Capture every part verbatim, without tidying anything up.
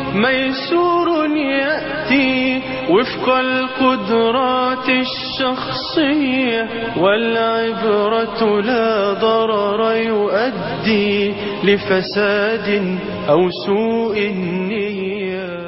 ميسور يأتي وفق القدرات الشخصية، والعبرة لا ضرر يؤدي لفساد أو سوء النية.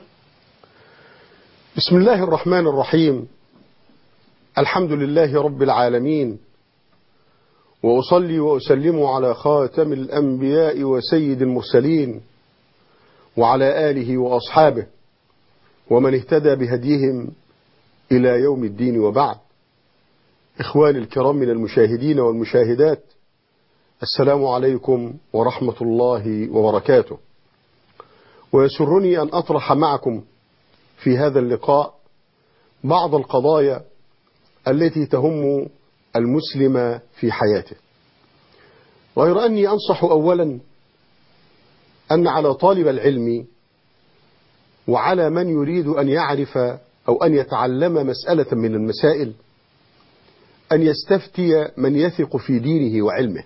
بسم الله الرحمن الرحيم. الحمد لله رب العالمين، وأصلي وأسلم على خاتم الأنبياء وسيد المرسلين، وعلى آله وأصحابه ومن اهتدى بهديهم إلى يوم الدين، وبعد. إخواني الكرام من المشاهدين والمشاهدات، السلام عليكم ورحمة الله وبركاته. ويسرني أن أطرح معكم في هذا اللقاء بعض القضايا التي تهم المسلم في حياته، غير أني أنصح أولا أن على طالب العلم وعلى من يريد أن يعرف أو أن يتعلم مسألة من المسائل أن يستفتي من يثق في دينه وعلمه،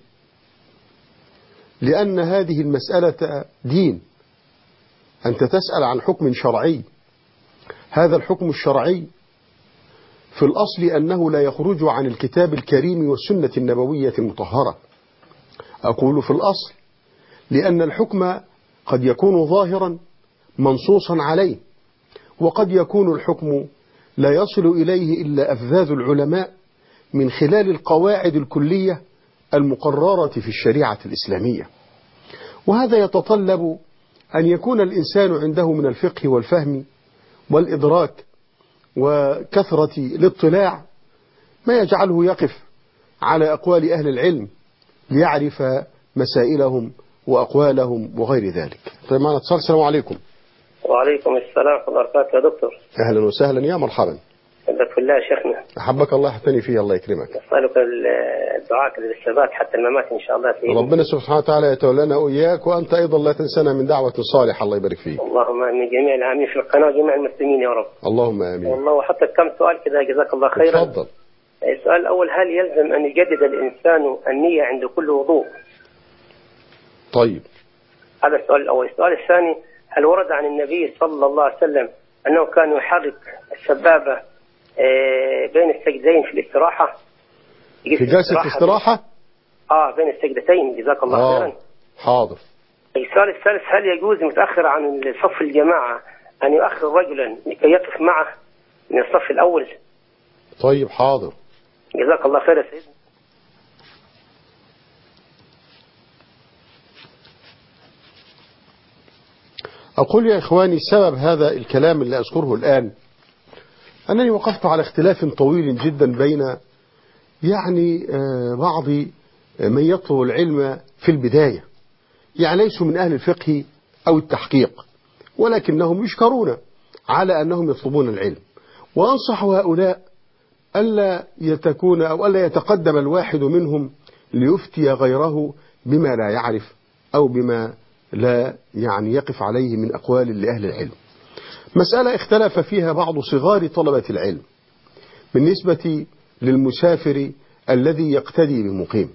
لأن هذه المسألة دين. أنت تسأل عن حكم شرعي، هذا الحكم الشرعي في الأصل أنه لا يخرج عن الكتاب الكريم والسنة النبوية المطهرة. أقول في الأصل لأن الحكم قد يكون ظاهرا منصوصا عليه، وقد يكون الحكم لا يصل إليه إلا أفذاذ العلماء من خلال القواعد الكلية المقررة في الشريعة الإسلامية. وهذا يتطلب أن يكون الإنسان عنده من الفقه والفهم والإدراك وكثرة الاطلاع ما يجعله يقف على أقوال أهل العلم ليعرف مسائلهم وأقوالهم وغير ذلك. طيب معنا اتصال. السلام عليكم. وعليكم السلام ورحمة الله وبركاته يا دكتور. أهلا وسهلا، يا مرحبا. أحبك في الله يا شيخنا. أحبك الله يحتني فيه، الله يكرمك. أسألك الدعاء للثبات حتى الممات إن شاء الله فيه. ربنا سبحانه وتعالى يتولانا وإياك، وأنت أيضا لا تنسنا من دعوة صالحة، الله يبارك فيك. اللهم آمين، جميع العاملين في القناة وجميع المسلمين يا رب. اللهم آمين. والله وحتى كم سؤال كذا جزاك الله خيرا. تفضل. السؤال الأول: هل يلزم أن يجدد الإنسان النية عند كل وضوء؟ طيب، هذا السؤال الأول. السؤال الثاني: هل ورد عن النبي صلى الله عليه وسلم أنه كان يحرك السبابة بين السجدين في الاستراحة؟ في جلسة الاستراحة؟ آه بين السجدتين، جزاك الله آه. خيرا. حاضر. السؤال الثالث: هل يجوز متأخر عن صف الجماعة أن يؤخر رجلا لكي يقف معه من الصف الأول؟ طيب حاضر. جزاك الله خير يا سيدنا. أقول يا إخواني، سبب هذا الكلام اللي أذكره الآن أنني وقفت على اختلاف طويل جدا بين يعني بعض من يطلب العلم في البداية، يعني ليسوا من أهل الفقه أو التحقيق، ولكنهم يشكرون على أنهم يطلبون العلم. وأنصح هؤلاء ألا يتكون أو ألا يتقدم الواحد منهم ليفتي غيره بما لا يعرف أو بما لا يعني يقف عليه من أقوال لأهل العلم. مسألة اختلف فيها بعض صغار طلبة العلم بالنسبة للمسافر الذي يقتدي بمقيم.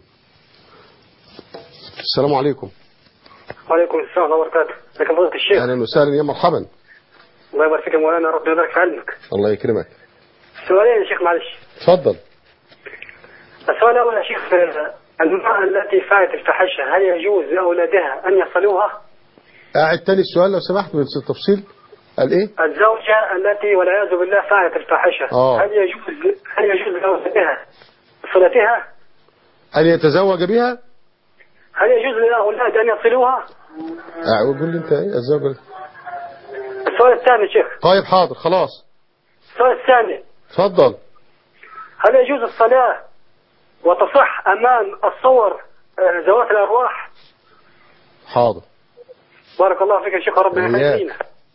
السلام عليكم. وعليكم السلام ورحمة الله وبركاته. لكن فضيلة الشيخ. أهلا وسهلا، يا مرحبا. الله يبارك فيك يا مولانا، ربنا يبارك في علمك. الله يكرمك. سؤالين يا شيخ معلش. تفضل. السؤال الأول يا شيخ: المرأة التي فعلت الفاحشة هل يجوز لأولادها أن يصلوها؟ أعد تاني السؤال لو سمحت بالتفصيل. قال إيه؟ الزوجة التي والعياذ بالله فعلت الفاحشة آه. هل يجوز هل يجوز لأولادها صلتها؟ أن يتزوج بها؟ هل يجوز للأولاد أن يصلوها؟ أقول لي أنت إيه الزوجة؟ السؤال الثاني يا شيخ. طيب حاضر خلاص. السؤال الثاني: تفضل. هل يجوز الصلاة وتصح أمام الصور ذوات الأرواح؟ حاضر. بارك الله فيك يا شيخ، ربنا يحيينا.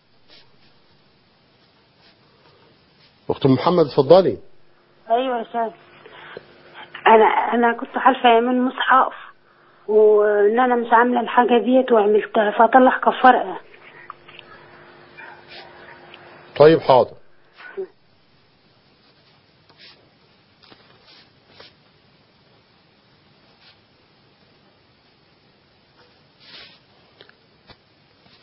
أخت محمد اتفضلي. ايوه يا شيخ، انا انا كنت حالفه يمين مصحف وان انا مش عامله الحاجه ديت وعملتها فاطلع كفاره. طيب حاضر.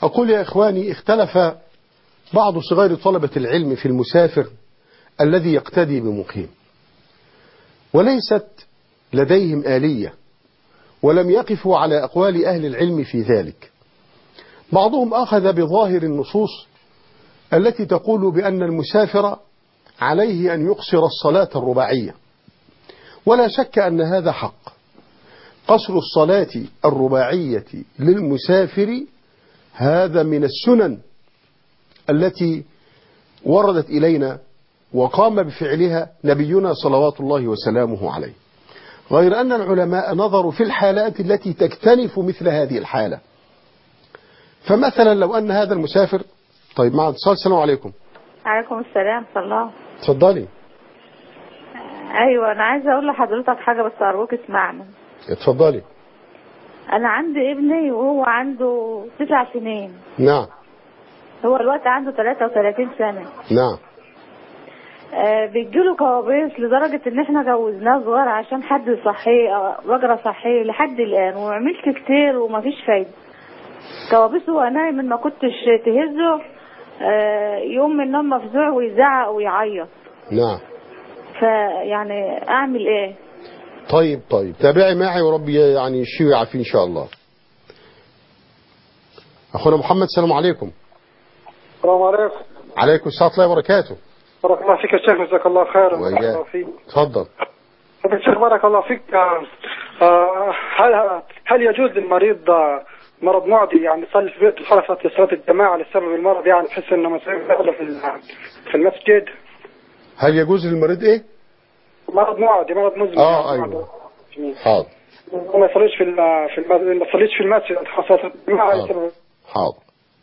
أقول يا إخواني، اختلف بعض صغار طلبة العلم في المسافر الذي يقتدي بمقيم، وليست لديهم آلية، ولم يقفوا على أقوال أهل العلم في ذلك. بعضهم أخذ بظاهر النصوص التي تقول بأن المسافر عليه أن يقصر الصلاة الرباعية، ولا شك أن هذا حق. قصر الصلاة الرباعية للمسافر هذا من السنن التي وردت إلينا وقام بفعلها نبينا صلوات الله وسلامه عليه، غير أن العلماء نظروا في الحالات التي تكتنف مثل هذه الحالة. فمثلا لو أن هذا المسافر، طيب مع اتصال، السلام عليكم. عليكم السلام صلى الله. اتفضلي. ايوه انا عايزه اقول لحضرتك حاجه بس ارجوك اسمعني. اتفضلي. انا عندي ابني وهو عنده تسع سنين. نعم. هو الوقت عنده ثلاثة وثلاثين سنة. نعم. آه بيجيله كوابيس لدرجة ان احنا جوزناه صغير عشان حد يصحيه، بجرة صحيه لحد الان، وعملت كتير ومفيش فايدة. كوابيس هو نايم ما كنتش تهزه، آه يوم من النوم مفزوع ويزعق ويعيط. نعم. فيعني اعمل ايه؟ طيب طيب تابعي معي وربي يعني يشفيه ويعافيه ان شاء الله. اخونا محمد، السلام عليكم. السلام عليكم. عليكم السلام ورحمة الله وبركاته. بارك الله فيك يا شيخ، جزاك الله خيرا. وإياك. تفضل. طيب يا شيخ بارك الله فيك، هل هل يجوز للمريض مرض معدي يعني يصلي في بيته خلفت صلاة الجماعة لسبب المرض، يعني بحيث انه مثلا يصلي في في المسجد؟ هل يجوز للمريض ايه؟ مرض معدي، مرض مزمن. اه ايوه. حاضر. وما يصليش في في ما يصليش في المسجد صلاة الجماعة لسبب. حاضر.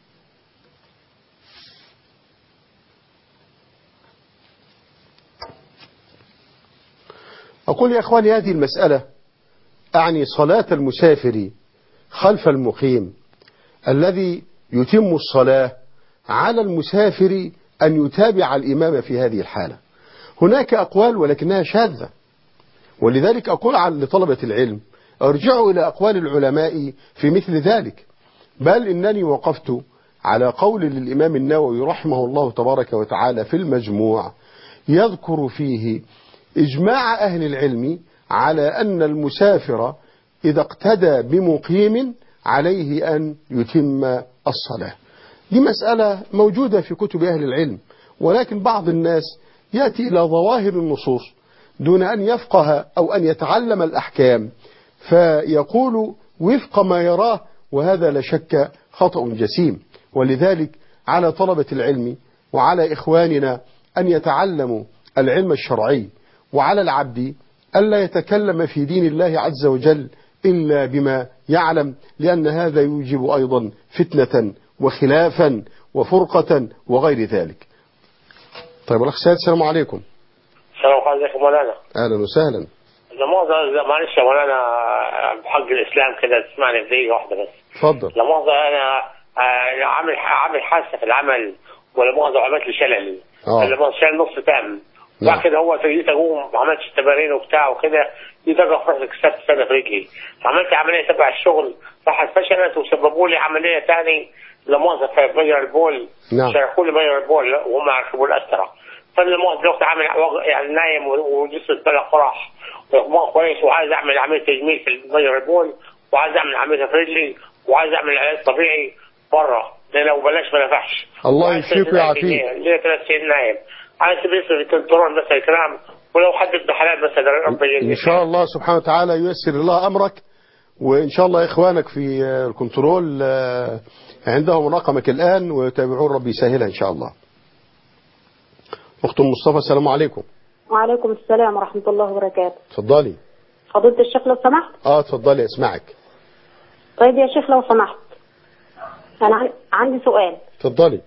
أقول يا أخواني، هذه المسألة أعني صلاة المسافر خلف المقيم الذي يتم الصلاة. على المسافر أن يتابع الإمام في هذه الحالة. هناك أقوال ولكنها شاذة، ولذلك أقول لطلبة العلم ارجعوا إلى أقوال العلماء في مثل ذلك. بل إنني وقفت على قول للإمام النووي رحمه الله تبارك وتعالى في المجموع، يذكر فيه إجماع أهل العلم على أن المسافر إذا اقتدى بمقيم عليه أن يتم الصلاة. دي مسألة موجودة في كتب أهل العلم، ولكن بعض الناس يأتي إلى ظواهر النصوص دون أن يفقه أو أن يتعلم الأحكام، فيقول وفق ما يراه، وهذا لا شك خطأ جسيم. ولذلك على طلبة العلم وعلى إخواننا أن يتعلموا العلم الشرعي، وعلى العبد ألا يتكلم في دين الله عز وجل إلا بما يعلم، لأن هذا يوجب أيضا فتنة وخلافا وفرقة وغير ذلك. طيب الأخ سيد، السلام عليكم. السلام عليكم مولانا. أهلا وسهلا. لمؤاخذة معلش يا مولانا، بحق الإسلام كده تسمعني في دقيقة واحدة بس. اتفضل. لمؤاخذة أنا عامل عامل حادثة في العمل، ولا مؤاخذة عملت لي شلل. اه. اللي شال نص تام. نعم. بعد كده هو جيت أقوم ما عملتش التمارين وبتاع وكده، جيت أقف رحت كسرت سنة في رجلي. عملت عملية تبع الشغل، راحت فشلت وسببوا لي عملية ثاني لمؤاخذة في مجرى البول. نعم. شرحوا لي مجرى البول وهم يركبوا الأسرة. فأنا المؤاخذة دلوقتي عامل يعني نايم وجسمي بلا قرح كويس، وعايز أعمل عملية تجميل في مجرى البول، وعايز أعمل عملية في رجلي، وعايز أعمل علاج طبيعي بره، ده لو بلاش ما نفعش. الله يشفيك ويعافيك. ليه ثلاث سنين نايم، عايز تبص في الكنترول بس الكلام، ولو حد ابن حلال بس رب إن شاء الله سبحانه وتعالى ييسر الله أمرك، وإن شاء الله إخوانك في الكنترول عندهم رقمك الآن ويتابعون، ربي يسهلها إن شاء الله. أخت مصطفى، السلام عليكم. وعليكم السلام ورحمة الله وبركاته. تفضلي. فضيلة الشيخ لو سمحت. اه تفضلي اسمعك. طيب يا شيخ لو سمحت، أنا عندي سؤال. تفضلي.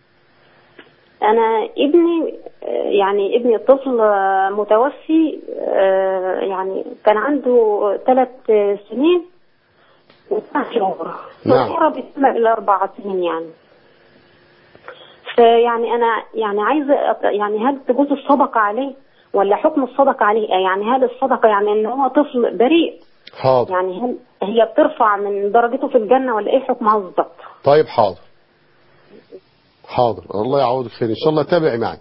أنا ابني يعني ابني الطفل متوفي، يعني كان عنده ثلاث سنين وتسع شهور. نعم. قرب يتم إلى أربع سنين يعني. فيعني أنا يعني عايزة يعني هل تجوز الصدقة عليه ولا حكم الصدقة عليه؟ يعني هل الصدقة يعني إن هو طفل بريء حاضر. يعني هل هي بترفع من درجته في الجنة ولا ايه حكمها بالظبط؟ طيب حاضر حاضر، الله يعوضك خير ان شاء الله. تابعي معي.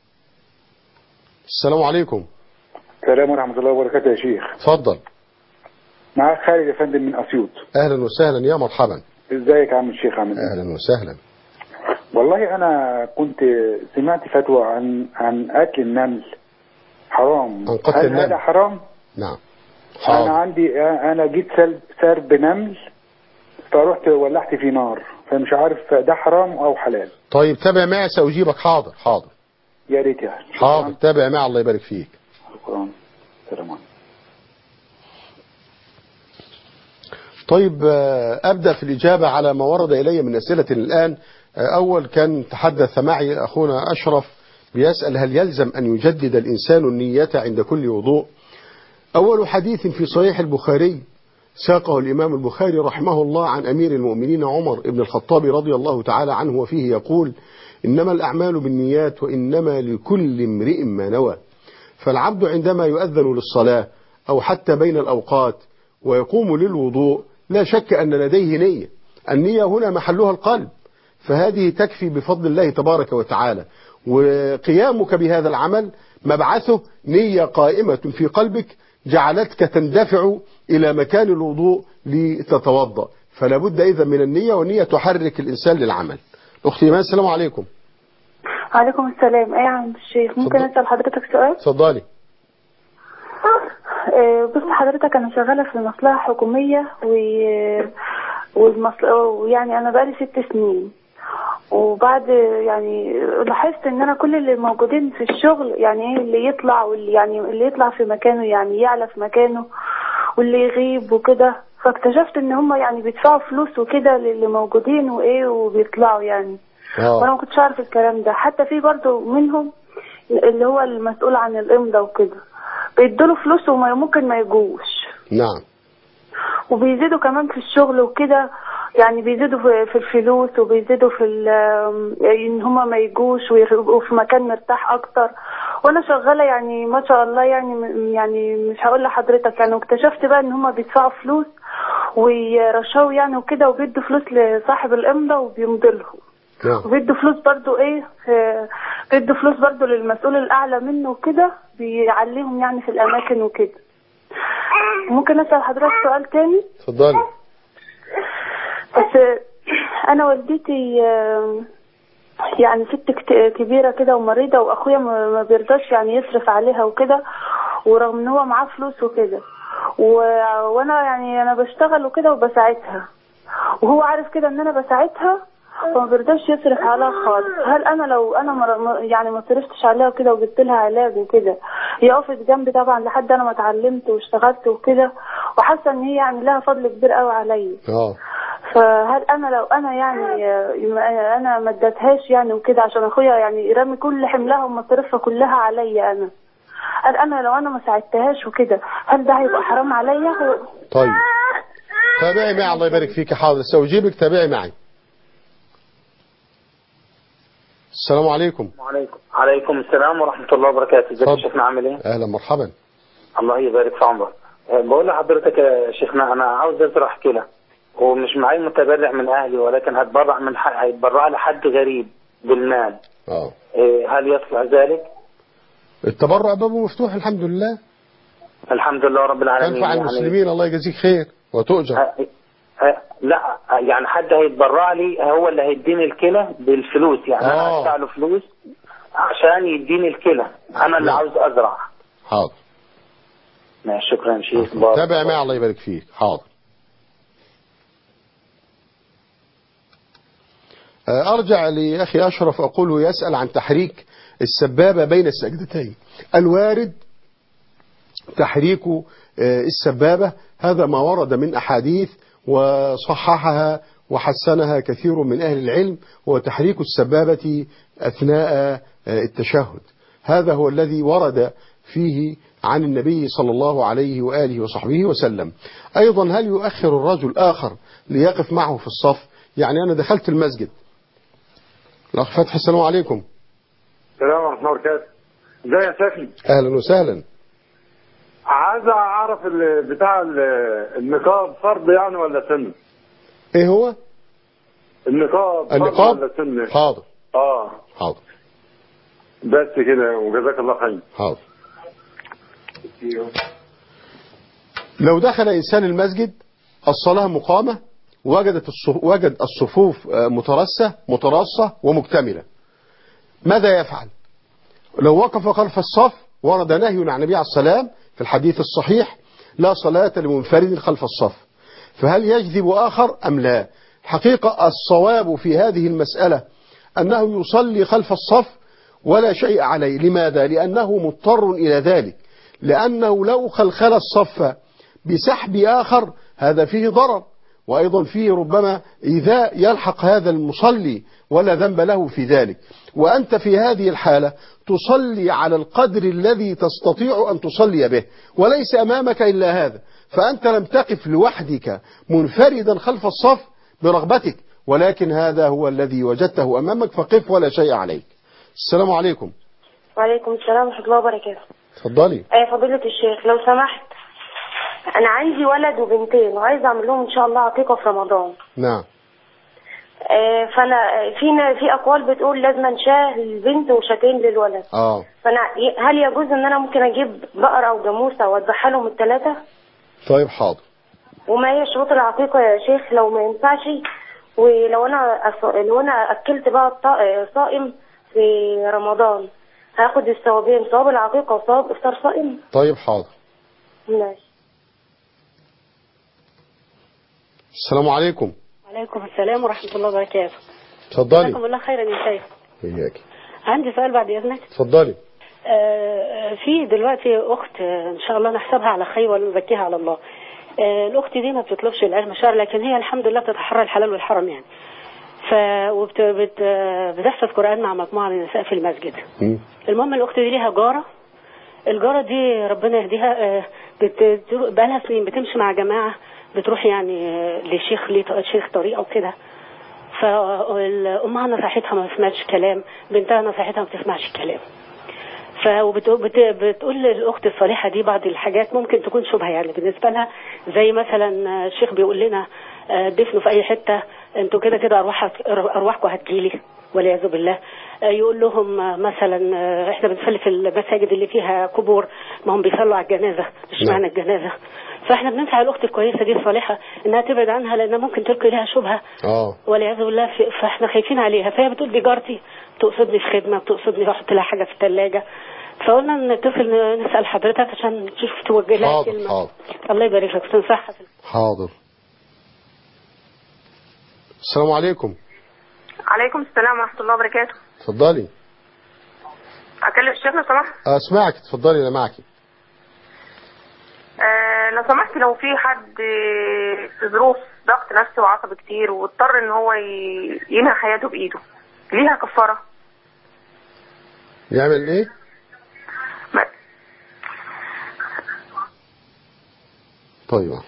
السلام عليكم. السلام ورحمة الله وبركاته يا شيخ. اتفضل. معاك خالد يا فندم من أسيوط. اهلا وسهلا، يا مرحبا. ازيك يا عم الشيخ؟ عامل ايه؟ اهلا وسهلا. والله انا كنت سمعت فتوى عن عن قتل النمل حرام. عن قتل هل النمل؟ هذا حرام؟ نعم. حاضر. حاضر. انا عندي انا جيت سلب سرب نمل فرحت ولعت في نار، فمش عارف ده حرام او حلال. طيب تابع معي سأجيبك. حاضر حاضر. يا ريت يا شكرا. حاضر تابع معي، الله يبارك فيك. شكرا. سلام عليكم. طيب أبدأ في الإجابة على ما ورد إلي من أسئلة الآن. أول كان تحدث معي أخونا أشرف بيسأل هل يلزم أن يجدد الإنسان النية عند كل وضوء؟ أول حديث في صحيح البخاري ساقه الإمام البخاري رحمه الله عن أمير المؤمنين عمر بن الخطاب رضي الله تعالى عنه، وفيه يقول: إنما الأعمال بالنيات وإنما لكل امرئ ما نوى. فالعبد عندما يؤذن للصلاة أو حتى بين الأوقات ويقوم للوضوء لا شك أن لديه نية. النية هنا محلها القلب، فهذه تكفي بفضل الله تبارك وتعالى. وقيامك بهذا العمل مبعثه نية قائمة في قلبك جعلتك تندفع إلى مكان الوضوء لتتوضأ، فلا بد إذا من النية، والنية تحرك الإنسان للعمل. أختي إيمان السلام عليكم. عليكم السلام. ايه يا عم الشيخ، ممكن اسال حضرتك سؤال؟ اتفضلي. بص حضرتك، انا شغاله في مصلحه حكوميه و والمصل... ويعني انا بقالي ست سنين، وبعد يعني لاحظت ان انا كل اللي موجودين في الشغل يعني ايه اللي يطلع واللي يعني اللي يطلع في مكانه يعني يعلى في مكانه، واللي يغيب وكده. فاكتشفت ان هم يعني بيدفعوا فلوس وكده للي موجودين وايه وبيطلعوا يعني. أوه. وانا ما كنتش عارف الكلام ده. حتى في برضو منهم اللي هو المسؤول عن الامضاء وكده بيدوا فلوس وممكن ما يجوش. نعم. وبيزيدوا كمان في الشغل وكده، يعني بيزيدوا في الفلوس وبيزيدوا في ان هما ما يجوش ويبقوا في مكان مرتاح اكتر. وانا شغاله يعني ما شاء الله يعني يعني مش هقول لحضرتك يعني. واكتشفت بقى ان هما بيدفعوا فلوس ويرشوا يعني وكده، وبيدوا فلوس لصاحب الامضاء وبيمضي لهم. وبيدوا فلوس برضو ايه بيدوا فلوس برضو للمسؤول الاعلى منه وكده، بيعليهم يعني في الاماكن وكده. ممكن اسال حضرتك سؤال تاني؟ اتفضلي. بس انا والدتي يعني ست كبيره كده ومريضه، واخويا ما بيرضاش يعني يصرف عليها وكده، ورغم ان هو معاه فلوس وكده، وانا يعني انا بشتغل وكده وبساعدها، وهو عارف كده ان انا بساعدها وما بيرضاش يصرف عليها خالص. هل انا لو انا مر... يعني ما صرفتش عليها وكده وجبت لها علاج وكده، هي وقفت جنبي طبعا لحد انا ما اتعلمت واشتغلت وكده، وحاسه ان هي يعني لها فضل كبير قوي عليا. اه فهل انا لو انا يعني انا ما اديتهاش يعني وكده عشان اخويا يعني رامي كل حملها ومصاريفها كلها عليا انا، هل انا لو انا ما ساعدتهاش وكده هل ده هيبقى حرام عليا؟ طيب تابعي معي، الله يبارك فيك. حاضر سأجيبك، تابعي معي. السلام عليكم. وعليكم عليكم السلام ورحمة الله وبركاته. ازيك يا شيخنا، عامل ايه؟ اهلا مرحبا. الله يبارك في عمرك. بقول لحضرتك يا شيخنا، انا عاوز ازرع كلى ومش معي متبرع من اهلي، ولكن هتبرع من حق هيتبرع لحد غريب بالمال. اه إيه هل يصلح ذلك؟ التبرع بابه مفتوح الحمد لله. الحمد لله رب العالمين. تنفع المسلمين يعني. الله يجزيك خير وتؤجر. أه أه لا يعني حد هيتبرع لي هو اللي هيديني الكلى بالفلوس يعني. آه. انا هدفع له فلوس عشان يديني الكلى، انا اللي عاوز ازرع. حاضر ماشي، شكرا شيخ. تابع معي، الله يبارك فيك. حاضر. أرجع لأخي أشرف أقوله يسأل عن تحريك السبابة بين السجدتين. الوارد تحريك السبابة هذا ما ورد من أحاديث وصححها وحسنها كثير من أهل العلم، وتحريك السبابة أثناء التشهد هذا هو الذي ورد فيه عن النبي صلى الله عليه وآله وصحبه وسلم. أيضا هل يؤخر الرجل آخر ليقف معه في الصف؟ يعني أنا دخلت المسجد. الأخ فتحي السلام عليكم. السلام ورحمة الله وبركاته. ازي يا شيخنا؟ أهلا وسهلا. عايز اعرف ال- بتاع ال- النقاب فرض يعني ولا سنه؟ ايه هو النقاب فرض النقاب؟ ولا سنه؟ حاضر اه حاضر بس كده وجزاك الله خير. حاضر. لو دخل إنسان المسجد الصلاة مقامة وجدت الصف- وجد الصفوف آه، مترسة متراصة ومكتملة، ماذا يفعل؟ لو وقف خلف الصف ورد نهي عن النبي عليه السلام في الحديث الصحيح: لا صلاة لمنفرد خلف الصف. فهل يجذب آخر أم لا؟ حقيقة الصواب في هذه المسألة أنه يصلي خلف الصف ولا شيء عليه. لماذا؟ لأنه مضطر إلى ذلك، لأنه لو خلخل الصف بسحب آخر هذا فيه ضرر، وأيضا فيه ربما إيذاء يلحق هذا المصلي ولا ذنب له في ذلك. وأنت في هذه الحالة تصلي على القدر الذي تستطيع أن تصلي به، وليس أمامك إلا هذا، فأنت لم تقف لوحدك منفردا خلف الصف برغبتك، ولكن هذا هو الذي وجدته أمامك، فقف ولا شيء عليك. السلام عليكم. وعليكم السلام ورحمة الله وبركاته. اتفضلي. أي فضيلة الشيخ لو سمحت، أنا عندي ولد وبنتين وعايز أعمل لهم إن شاء الله عقيقة في رمضان. نعم. آه، فأنا في في أقوال بتقول لازم شاه للبنت وشاتين للولد. اه فأنا هل يجوز إن أنا ممكن أجيب بقرة أو جاموسة وأذبحها لهم الثلاثة؟ طيب حاضر. وما هي شروط العقيقة يا شيخ لو ما ينفعش؟ ولو أنا لو أنا أكلت بقى الط- صائم في رمضان هاخد الثوابين، ثواب العقيقة وثواب إفطار صائم؟ طيب حاضر. ماشي. السلام عليكم. وعليكم السلام ورحمة الله وبركاته. اتفضلي. جزاكم الله خيرا يا شيخ. إياك. عندي سؤال بعد إذنك. اتفضلي. آه، في دلوقتي أخت آه، إن شاء الله نحسبها على خير ونزكيها على الله. آه، الأخت دي ما بتطلبش العلم الشرعي، لكن هي الحمد لله بتتحرى الحلال والحرام يعني. ف وبت بت بتحفظ قرآن مع مجموعة من النساء في المسجد. م. المهم الأخت دي ليها جارة، الجارة دي ربنا يهديها آه، بت بقالها سنين بتمشي مع جماعة بتروح يعني آه، لشيخ ليه شيخ طريقة وكده. فأمها نصحتها ما تسمعش كلام، بنتها نصحتها ما تسمعش كلام. فبتقول للأخت الصالحة دي بعض الحاجات ممكن تكون شبهة يعني بالنسبة لها، زي مثلا الشيخ بيقول لنا دفنوا في أي حتة، انتوا كده كده أرواحكم هتجيلي والعياذ بالله. يقول لهم مثلا احنا بنصلي في المساجد اللي فيها قبور، ما هم بيصلوا على الجنازة، مش معنى الجنازة. فاحنا بننصح الأخت الكويسة دي الصالحة انها تبعد عنها لانها ممكن تلقي لها شبهة اه والعياذ بالله. فاحنا خايفين عليها. فهي بتقول دي جارتي بتقصدني في خدمة، بتقصدني احط لها حاجة في الثلاجة. فقلنا نتصل نسأل حضرتك عشان نشوف توجه لها كلمة. حاضر. الله يبارك لك وتنصحها. حاضر. السلام عليكم. عليكم السلام ورحمة الله وبركاته. اتفضلي. أكلم الشيخ لو سمحت؟ اسمعك. اتفضلي انا معك. آه لو سمحت، لو في حد في ظروف ضغط نفسي وعصبي كتير واضطر ان هو ينهي حياته بايده، ليها كفارة؟ يعمل ايه؟ ما. طيب.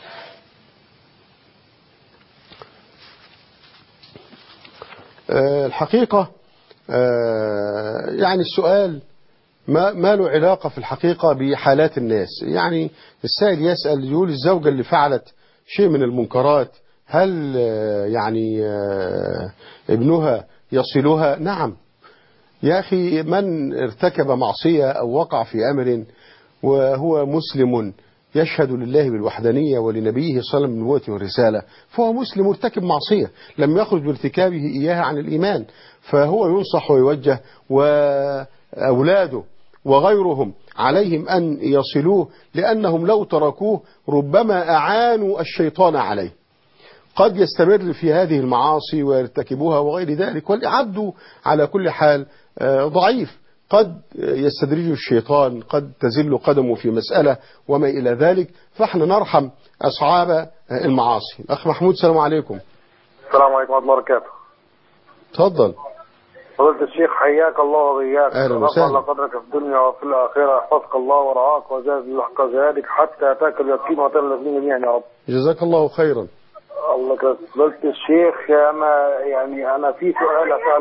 أه الحقيقة أه يعني السؤال ما, ما له علاقة في الحقيقة بحالات الناس. يعني السائل يسأل يقول الزوجة اللي فعلت شيء من المنكرات هل أه يعني أه ابنها يصلها؟ نعم يا أخي، من ارتكب معصية أو وقع في أمر وهو مسلم يشهد لله بالوحدانية ولنبيه صلى الله عليه وسلم بالنبوة والرسالة، فهو مسلم مرتكب معصية لم يخرج بارتكابه إياها عن الإيمان، فهو ينصح ويوجه، وأولاده وغيرهم عليهم أن يصلوه، لأنهم لو تركوه ربما أعانوا الشيطان عليه. قد يستمر في هذه المعاصي ويرتكبوها وغير ذلك، والعبد على كل حال ضعيف، قد يستدرجه الشيطان، قد تزل قدمه في مسألة وما إلى ذلك، فاحنا نرحم أصحاب المعاصي. أخ محمود السلام عليكم. السلام عليكم ورحمة الله وبركاته. تفضل. فضيلة الشيخ حياك الله وبياك، أهلا وسهلا. رفع قدرك في الدنيا وفي الآخرة، يحفظك الله ورعاك وزاد لحق زادك حتى أتاك اليقين وأتى الذين جميعا يا رب. جزاك الله خيرا. الله كريم. فضيلة الشيخ أنا يعني أنا في سؤال أسأله،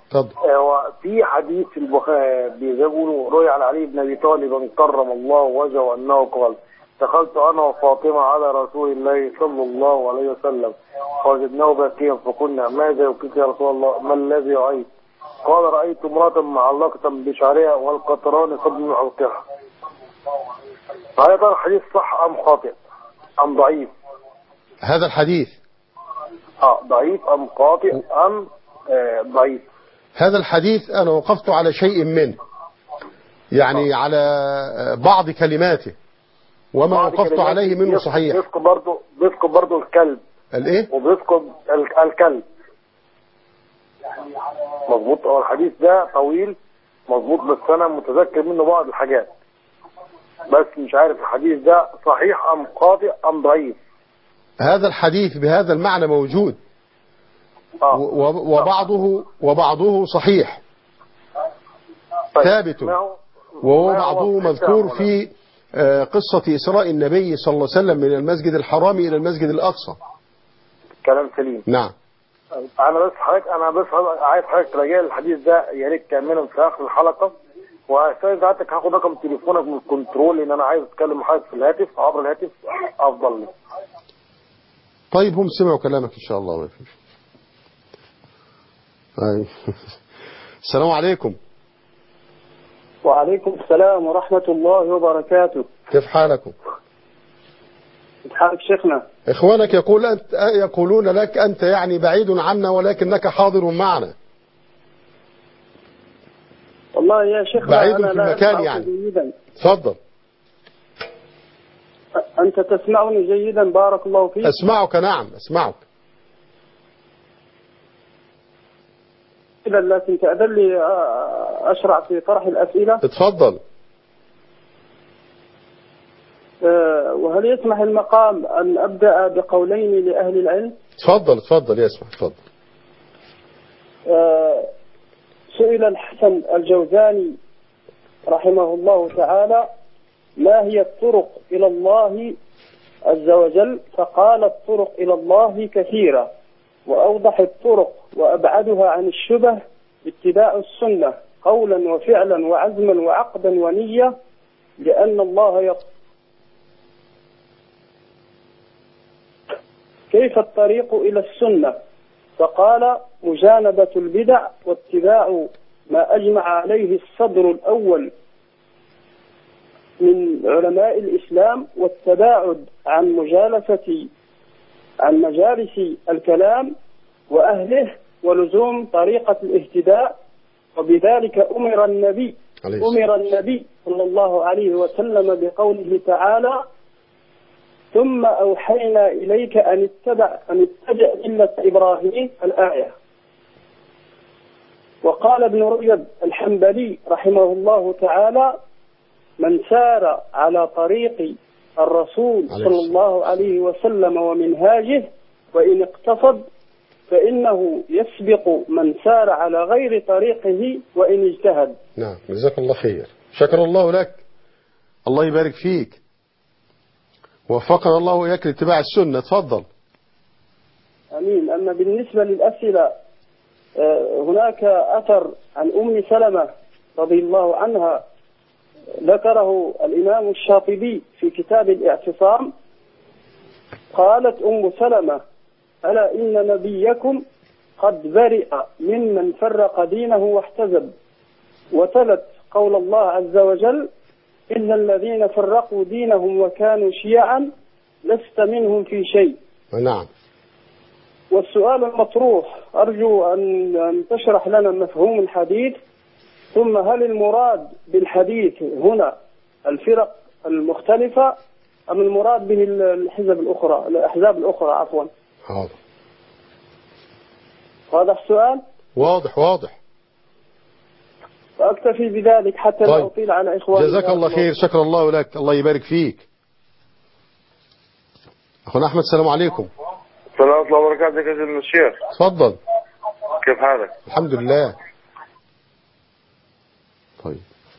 اتفضل. هو في حديث في البخاري بيقولوا روي عن علي بن ابي طالب كرم الله وجهه انه قال دخلت انا وفاطمه على رسول الله صلى الله عليه وسلم فوجدناه باكيا فقلنا ماذا يبكيك يا رسول الله؟ ما الذي رايت؟ قال رايت امراه معلقه بشعرها والقطران قد من عنقها. هل هذا الحديث صح ام خاطئ ام ضعيف؟ هذا الحديث اه ضعيف ام خاطئ ام آه ضعيف؟ هذا الحديث أنا وقفت على شيء منه، يعني على بعض كلماته، وما بعض وقفت كلمات عليه منه بيذكر- صحيح. بيذكر برضه بيذكر برضه الكلب الايه؟ وبيذكر ال- الكلب. مظبوط. اه الحديث ده طويل مظبوط، بس انا متذكر منه بعض الحاجات، بس مش عارف الحديث ده صحيح ام خاطئ ام ضعيف. هذا الحديث بهذا المعنى موجود، آه. و- و- وبعضه وبعضه صحيح طيب. ثابت، ما هو- وهو ما هو بعضه الحكام مذكور ولا؟ في آه، قصة إسراء النبي صلى الله عليه وسلم من المسجد الحرام إلى المسجد الأقصى. كلام سليم. نعم. انا بس حضرتك انا بس عايز حضرتك تراجع الحديث ده، يا ريت تعمله في اخر الحلقه، واستاذ ساعتك هاخد رقم تليفونك من الكنترول لان انا عايز اتكلم مع حضرتك في الهاتف عبر الهاتف افضل لي. طيب هم سمعوا كلامك إن شاء الله. أي. السلام عليكم. وعليكم السلام ورحمة الله وبركاته. كيف حالكم؟ كيف حالك شيخنا؟ إخوانك يقول أنت يقولون لك أنت يعني بعيد عنا ولكنك حاضر معنا. والله يا شيخنا بعيد أنا في لا المكان أسمعك يعني. جيدا. تفضل. أنت تسمعني جيدا بارك الله فيك. أسمعك. نعم أسمعك. إذا لكن تأذن لي أشرع في طرح الأسئلة. اتفضل. أه، وهل يسمح المقام أن أبدأ بقولين لأهل العلم؟ تفضل اتفضل يسمع اتفضل. أه، سئل الحسن الجوزاني رحمه الله تعالى ما هي الطرق إلى الله عز وجل؟ فقال الطرق إلى الله كثيرة، وأوضح الطرق وأبعدها عن الشبه اتباع السنة قولا وفعلا وعزما وعقدا ونية، لأن الله يقول كيف الطريق إلى السنة؟ فقال مجانبة البدع واتباع ما أجمع عليه الصدر الأول من علماء الإسلام، والتباعد عن مجالسة عن مجالس الكلام وأهله، ولزوم طريقة الاهتداء. وبذلك أمر النبي أمر النبي صلى الله عليه وسلم بقوله تعالى ثم أوحينا إليك أن اتبع أن اتبع ملة إبراهيم الآية. وقال ابن رجب الحنبلي رحمه الله تعالى من سار على طريق الرسول صلى الله عليه وسلم ومنهاجه وإن اقتصد فإنه يسبق من سار على غير طريقه وإن اجتهد. نعم جزاك الله خير. شكر الله لك. الله يبارك فيك. وفقنا الله وإياك لاتباع السنة. تفضل. أمين. أما بالنسبة للأسئلة هناك أثر عن أم سلمة رضي الله عنها ذكره الإمام الشاطبي في كتاب الاعتصام. قالت أم سلمة ألا إن نبيكم قد برئ ممن فرق دينه واحتزب، وتلت قول الله عز وجل إن الذين فرقوا دينهم وكانوا شيعا لست منهم في شيء. نعم. والسؤال المطروح أرجو أن تشرح لنا مفهوم الحديث، ثم هل المراد بالحديث هنا الفرق المختلفة أم المراد به الحزب الأخرى الأحزاب الأخرى عفوا؟ حاضر. واضح السؤال؟ واضح واضح. وأكتفي بذلك حتى لا أطيل على إخواني. جزاك الله خير. شكر الله لك. الله يبارك فيك. أخونا أحمد السلام عليكم. السلام ورحمة الله وبركاته. يا سيدنا الشيخ. تفضل. كيف حالك؟ الحمد لله. طيب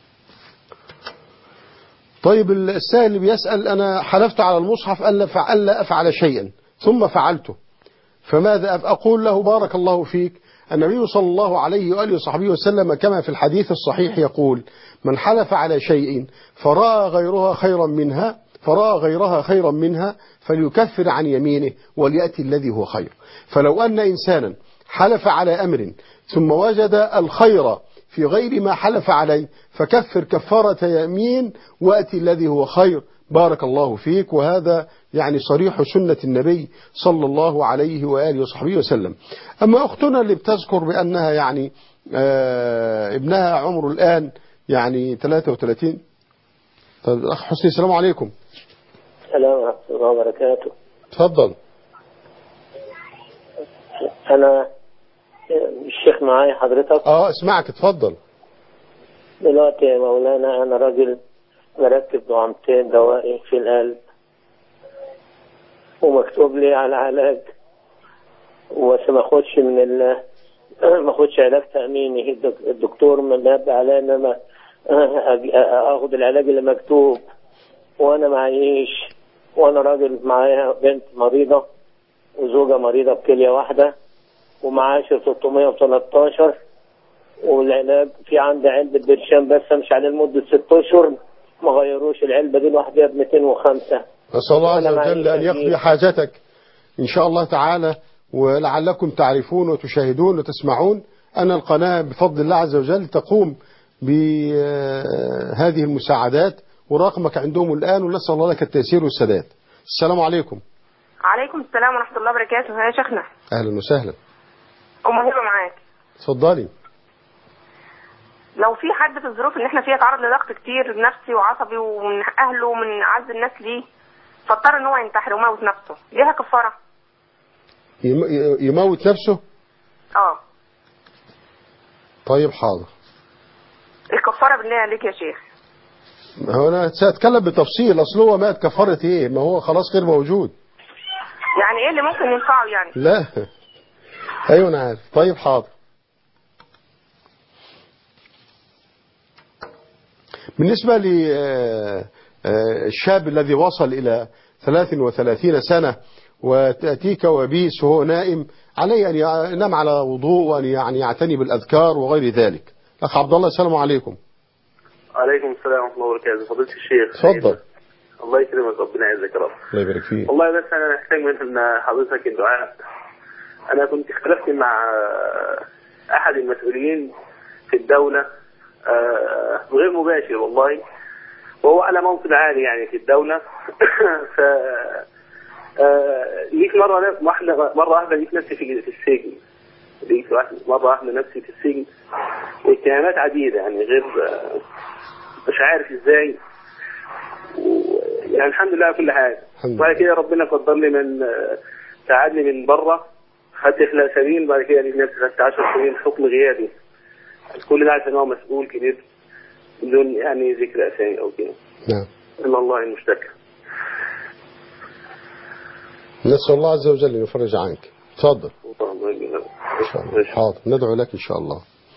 طيب السائل اللي بيسأل أنا حلفت على المصحف ألا أفعل شيئا ثم فعلته، فماذا أقول له؟ بارك الله فيك، النبي صلى الله عليه وآله وصحبه وسلم كما في الحديث الصحيح يقول: من حلف على شيء فرأى غيرها خيرا منها فرأى غيرها خيرا منها فليكفر عن يمينه وليأتي الذي هو خير. فلو أن إنسانا حلف على أمر ثم وجد الخير في غير ما حلف عليه فكفر كفارة يمين وأتي الذي هو خير. بارك الله فيك. وهذا يعني صريح سنة النبي صلى الله عليه وآله وصحبه وسلم. أما أختنا اللي بتذكر بأنها يعني آه ابنها عمره الآن يعني ثلاثة وثلاثين. طيب الأخ حسني السلام عليكم. السلام ورحمة الله وبركاته. تفضل. أنا الشيخ معايا حضرتك. اه اسمعك اتفضل. دلوقتي يا مولانا أنا راجل مركب دعامتين دوائي في القلب ومكتوب لي على علاج بس ما اخدش من ال ما اخدش علاج تأميني. الدكتور منبه عليا ان انا اخد العلاج اللي مكتوب وانا معيش، وانا راجل معايا بنت مريضة وزوجة مريضة بكلية واحدة ومعاش ستمائة وثلاثة عشر، والعلاج في عندي علبة برشام بس امشي عليه لمدة ست اشهر ما غيروش العلبة دي لوحدها ب مئتين وخمسة. نسأل الله عز وجل أن يقضي حاجتك إن شاء الله تعالى. ولعلكم تعرفون وتشاهدون وتسمعون أن القناة بفضل الله عز وجل تقوم بهذه المساعدات ورقمك عندهم الآن، ونسأل الله لك التيسير والسداد. السلام عليكم. عليكم السلام ورحمة الله وبركاته. يا شيخنا أهلا وسهلا. أم هبة معاك. اتفضلي. لو في حد في الظروف اللي احنا فيها تعرض لضغط كتير نفسي وعصبي ومن اهله ومن اعز الناس ليه فاضطر ان هو ينتحر ويموت نفسه، ليها كفاره؟ يموت نفسه؟ اه. طيب حاضر. الكفاره بالله عليك يا شيخ. هو انا سأتكلم بتفصيل. اصل هو مات كفاره ايه؟ ما هو خلاص غير موجود. يعني ايه اللي ممكن ينفعه يعني؟ لا ايوه انا عارف. طيب حاضر. بالنسبة للشاب الذي وصل إلى ثلاث وثلاثين سنة وتأتي كوابيس وهو نائم، عليه أن ينام على وضوء وأن يعني يعتني بالأذكار وغير ذلك. أخ عبد الله السلام عليكم. عليكم السلام ورحمة الله وبركاته. فضيلة الشيخ. تفضل. الله يكرمك ربنا يعزك يا رب. الله يبارك فيك. والله بس أنا محتاج من حضرتك الدعاء. أنا كنت اختلفت مع أحد المسؤولين في الدولة غير مباشر والله، وهو على منصب عالي يعني في الدولة. ف ليك مرة واحدة مرة واحدة ليك نفسي في السجن. ليك مرة واحدة نفسي في السجن اتهامات عديدة يعني غير مش عارف ازاي. يعني الحمد لله كل حاجة. بعد كده ربنا قدر لي من ساعدني من بره، خدت خلال سنين. بعد كده ليك نفسي خدت عشر سنين حكم غيابي. كل ده عارف ان هو مسؤول كبير بدون يعني ذكر اسامي او كده. نعم. ان الله المشتكى. نسأل الله عز وجل ان يفرج عنك. تفضل. ان شاء الله. حاضر ندعو لك ان شاء الله.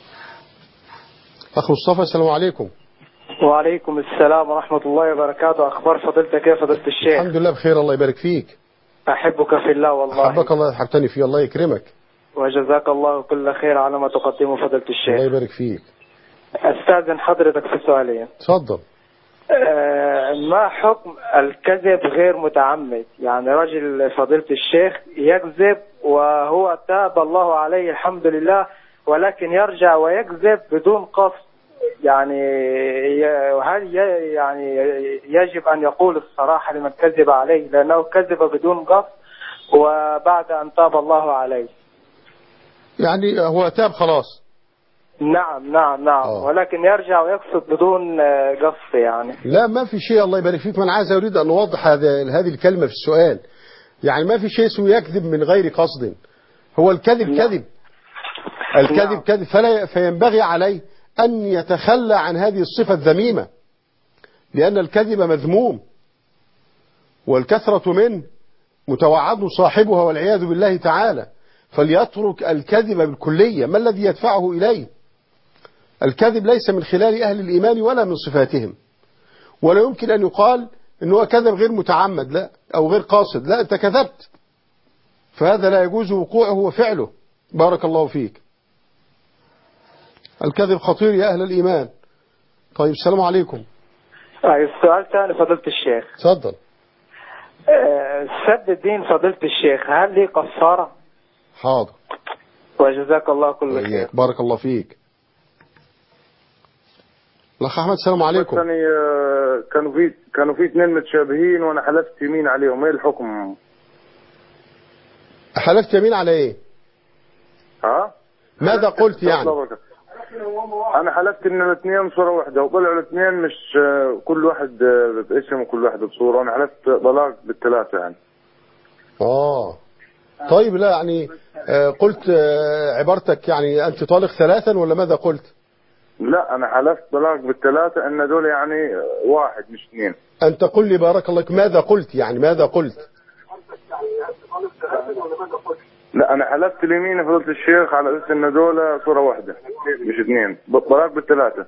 اخ مصطفى السلام عليكم. وعليكم السلام ورحمة الله وبركاته. اخبار فضيلتك يا فضيلة الشيخ؟ الحمد لله بخير الله يبارك فيك. احبك في الله والله. احبك الله حبتني فيه الله يكرمك. وجزاك الله كل خير على ما تقدمه فضيلة الشيخ. الله يبارك فيك. استاذن حضرتك في سؤالين. تفضل. آه ما حكم الكذب غير متعمد؟ يعني رجل فضيلة الشيخ يكذب وهو تاب الله عليه الحمد لله، ولكن يرجع ويكذب بدون قصد، يعني هل يعني يجب أن يقول الصراحة لمن كذب عليه لأنه كذب بدون قصد وبعد أن تاب الله عليه؟ يعني هو تاب خلاص. نعم نعم نعم. أوه. ولكن يرجع ويقصد بدون قصد يعني. لا ما في شيء الله يبارك فيك. من عايز أريد أن أوضح هذه الكلمة في السؤال. يعني ما في شيء اسمه يكذب من غير قصد. هو الكذب نعم. كذب الكذب نعم. كذب فلا فينبغي عليه أن يتخلى عن هذه الصفة الذميمة، لأن الكذب مذموم والكثرة منه متوعد صاحبها والعياذ بالله تعالى. فليترك الكذب بالكلية. ما الذي يدفعه إليه؟ الكذب ليس من خلال أهل الإيمان ولا من صفاتهم، ولا يمكن أن يقال أنه كذب غير متعمد لا أو غير قاصد. لا أنت كذبت، فهذا لا يجوز وقوعه وفعله. بارك الله فيك. الكذب خطير يا أهل الإيمان. طيب السلام عليكم. السؤال ثاني فضيلة الشيخ. تفضل. سب الدين فضيلة الشيخ هل لي كفارة؟ حاضر. وجزاك الله كل خير. بارك الله فيك. الأخ أحمد السلام عليكم. كانوا في كانوا في اثنين متشابهين وأنا حلفت يمين عليهم، إيه الحكم؟ حلفت يمين على إيه؟ ها؟ ماذا قلت يعني؟ أنا حلفت إن الاثنين صورة واحدة وطلعوا الاثنين مش كل واحد باسم وكل واحد بصورة، وأنا حلفت طلاق بالثلاثة يعني. آه طيب لا يعني قلت عبارتك يعني أنت طالق ثلاثا ولا ماذا قلت؟ لا أنا حلفت طلاق بالثلاثة إن دول يعني واحد مش اثنين. أنت قل لي بارك الله ماذا قلت يعني ماذا قلت؟ لا أنا حلفت اليمين فضلت الشيخ على أساس إن دول صورة واحدة مش اثنين، طلاق بالثلاثة.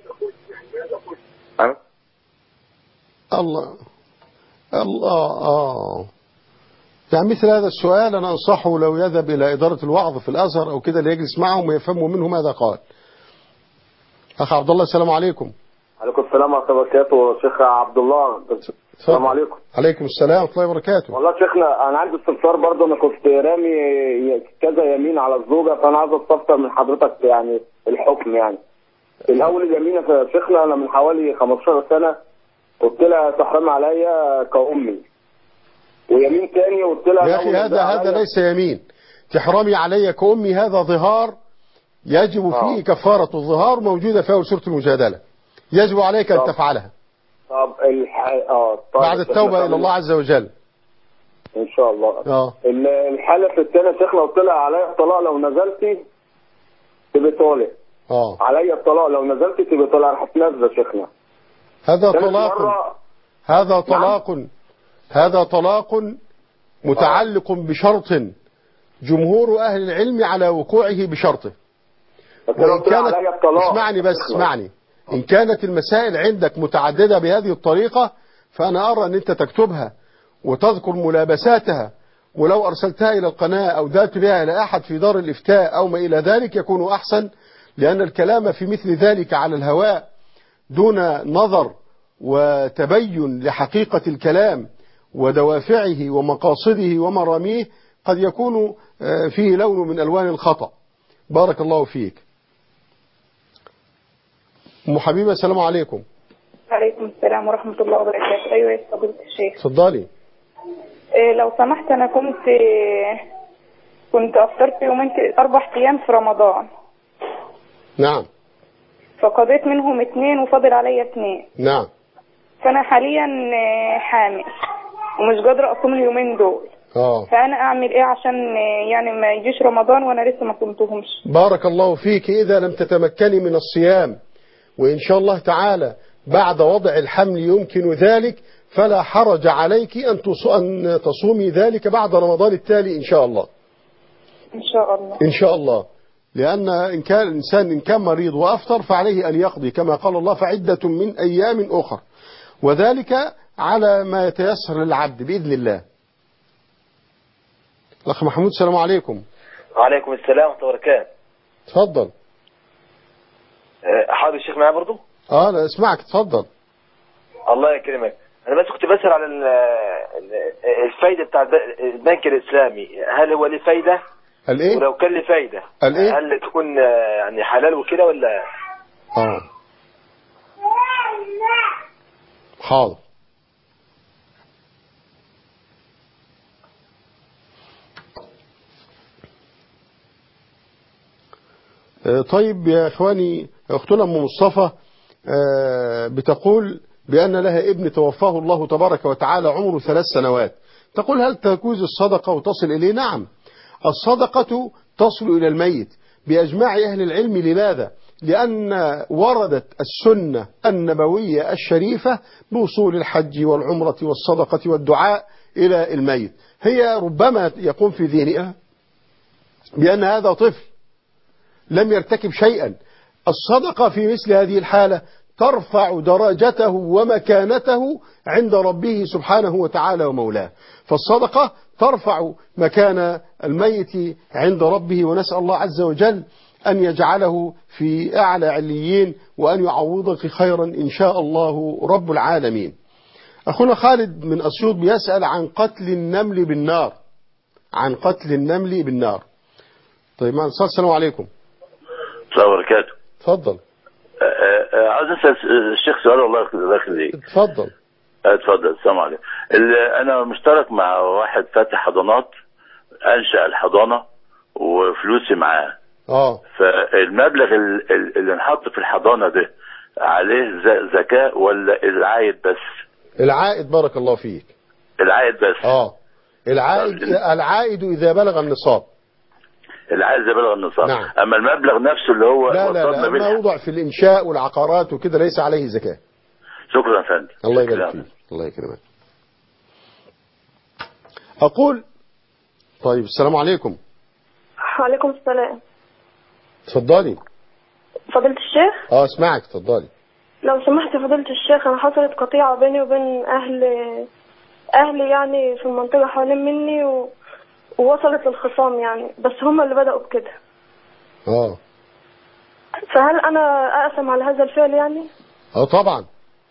أه؟ الله الله آه يعني مثل هذا السؤال أنا أنصحه لو يذهب إلى إدارة الوعظ في الأزهر أو كده ليجلس معهم ويفهموا منه ماذا قال. أخ عبد الله السلام عليكم. عليكم السلام ورحمة الله وبركاته. شيخ عبد الله السلام عليكم. عليكم السلام ورحمة الله وبركاته. والله شيخنا أنا عندي استفسار برضه، أنا كنت رامي كذا يمين على الزوجة، فأنا عايز أستفسر من حضرتك يعني الحكم يعني. الأول اليمين يا شيخنا أنا من حوالي خمستاشر سنة قلت لها تحرم عليا كأمي، ويمين تاني قلت لها يا أخي هذا هذا ليس يمين. تحرمي علي كأمي هذا ظهار يجب فيه آه. كفارة الظهار موجودة في أول سورة المجادلة، يجب عليك أن تفعلها. طب الح... اه طيب بعد التوبة إلى الله عز وجل إن شاء الله. اه الحالة الثانية شيخنا قلت لها عليا الطلاق لو نزلتي تبقى طالق. اه عليا الطلاق لو نزلتي تبقى طالق، راح تنزل شيخنا. هذا طلاق مرة... هذا طلاق نعم. هذا طلاق متعلق بشرط جمهور أهل العلم على وقوعه بشرطه. وإن كانت اسمعني بس اسمعني إن كانت المسائل عندك متعددة بهذه الطريقة فأنا أرى أن أنت تكتبها وتذكر ملابساتها، ولو أرسلتها إلى القناة أو ذات بها إلى أحد في دار الإفتاء أو ما إلى ذلك يكون أحسن، لأن الكلام في مثل ذلك على الهواء دون نظر وتبين لحقيقة الكلام ودوافعه ومقاصده ومراميه قد يكون فيه لون من ألوان الخطأ. بارك الله فيك. أم حبيبة السلام عليكم. عليكم السلام ورحمة الله وبركاته. أيوة يا فضيلة الشيخ. اتفضلي. إيه لو سمحت أنا كنت كنت أفطرت يومين أربع أيام في رمضان. نعم. فقضيت منهم اثنين وفاضل عليا اثنين. نعم. فأنا حاليا حامل ومش قادرة أصوم اليومين دول. اه فأنا أعمل إيه عشان يعني ما يجيش رمضان وأنا لسه ما صمتهمش؟ بارك الله فيك. إذا لم تتمكني من الصيام وإن شاء الله تعالى بعد وضع الحمل يمكن ذلك فلا حرج عليك أن أن تصومي ذلك بعد رمضان التالي إن شاء الله. إن شاء الله. إن شاء الله. لأن إن كان الإنسان إن كان مريض وأفطر فعليه أن يقضي كما قال الله فعدة من أيام أخر، وذلك على ما يتيسر للعبد بإذن الله. الأخ محمود السلام عليكم. وعليكم السلام ورحمة الله وبركاته. تفضل. حاضر الشيخ معايا برضو؟ اه لا اسمعك تفضل. الله يكرمك. انا بس كنت بسأل على الفايدة بتاع البنك الاسلامي، هل هو ليه فايدة؟ الايه؟ ولو كان ليه فايدة الايه؟ هل تكون يعني حلال وكده ولا؟ اه حاضر. طيب يا إخواني، أختنا أم مصطفى بتقول بأن لها ابن توفاه الله تبارك وتعالى عمره ثلاث سنوات، تقول هل تجوز الصدقة وتصل إليه؟ نعم، الصدقة تصل إلى الميت بأجماع أهل العلم. لماذا؟ لأن وردت السنة النبوية الشريفة بوصول الحج والعمرة والصدقة والدعاء إلى الميت. هي ربما يقوم في ذهنها بأن هذا طفل لم يرتكب شيئا. الصدقة في مثل هذه الحالة ترفع درجته ومكانته عند ربه سبحانه وتعالى ومولاه، فالصدقة ترفع مكان الميت عند ربه، ونسأل الله عز وجل أن يجعله في أعلى عليين وأن يعوضك خيرا إن شاء الله رب العالمين. أخونا خالد من أسيوط بيسأل عن قتل النمل بالنار، عن قتل النمل بالنار. طيب مع الصلاة، السلام عليكم. السلام وبركاته. اتفضل. عاوز اسال الشيخ سؤال، والله يخليك. اتفضل. اتفضل. السلام عليكم. انا مشترك مع واحد فاتح حضانات، انشأ الحضانه وفلوسي معاه. اه فالمبلغ اللي انحط في الحضانه ده عليه زكاه ولا العائد بس؟ العائد، بارك الله فيك. العائد بس. اه العائد العائد اذا بلغ النصاب. العائد اذا بلغ النصاب. نعم. اما المبلغ نفسه اللي هو لا لا لا ما يوضع في الانشاء والعقارات وكده ليس عليه زكاه. شكرا يا فندم. الله يبارك فيك. الله يكرمك. اقول طيب السلام عليكم. وعليكم السلام. اتفضلي. فضيلة الشيخ؟ اه اسمعك، اتفضلي. لو سمحت فضيلة الشيخ، انا حصلت قطيعة بيني وبين اهل اهلي يعني في المنطقة حوالين مني و... ووصلت للخصام يعني، بس هم اللي بدأوا بكده. اه فهل انا اقسم على هذا الفعل يعني؟ اه طبعا.